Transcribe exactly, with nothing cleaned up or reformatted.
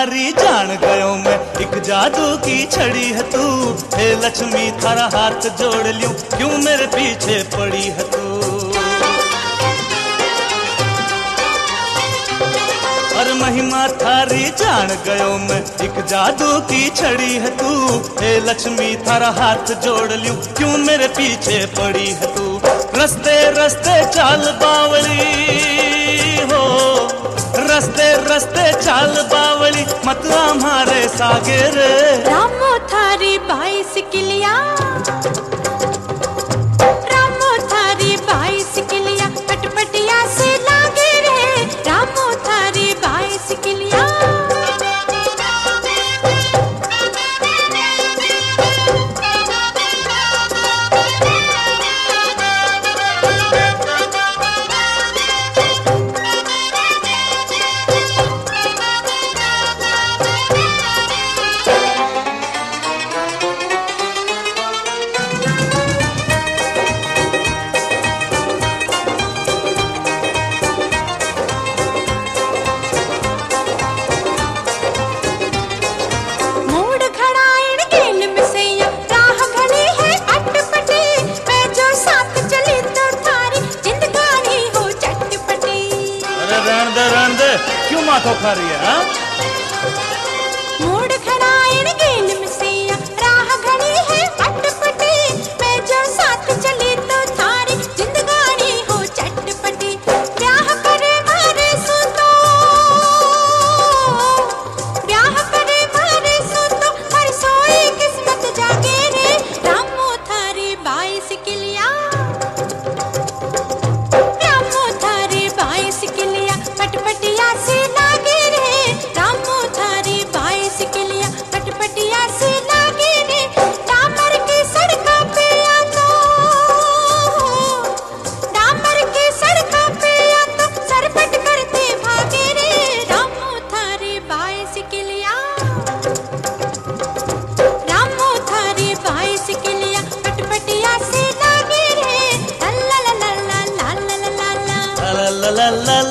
थारी जान गयो मैं, एक जादू की छड़ी है तू। हे लक्ष्मी थारा हाथ जोड़ लियूं, क्यों मेरे पीछे पड़ी है तू। और महिमा थारी जान गयो मैं, एक जादू की छड़ी है तू। हे लक्ष्मी थारा हाथ जोड़ लियूं, क्यों मेरे पीछे पड़ी है तू। रस्ते रस्ते चाल बावली हो, रस्ते रस्ते चाल बावली मत हमारे सागे रे। रामो थारी बाइसिकलिया, रामो थारी बाइसिकलिया पटपटिया से लागे रे। रामो थारी बाइसिकलिया। क्यों माथो खा रही है हा? मोड़ खड़ाइन गेल में सैया, राह घड़ी है अटपटी। मैं जो साथ चली तो थारी जिंदगानी हो चटपटी। ब्याह करे मारे सुतो, ब्याह करे मारे सुतो, हर सोई किस्मत जागे रे। रामो थारी बाइसिकलिया, रामो थारी बाइसिकलिया पटपटिया से लागे रे। रामो थारी बाइसिकलिया पटपटिया से लागे रे। डामर की सड़का पे आ तो, डामर की सड़का पे आ तो सरपट करते भागे रे। रामो थारी बाइसिकलिया, रामो थारी बाइसिकलिया पटपटिया से लागे रे। ला ला ला ला ला ला ला ला ला ला ला ला ला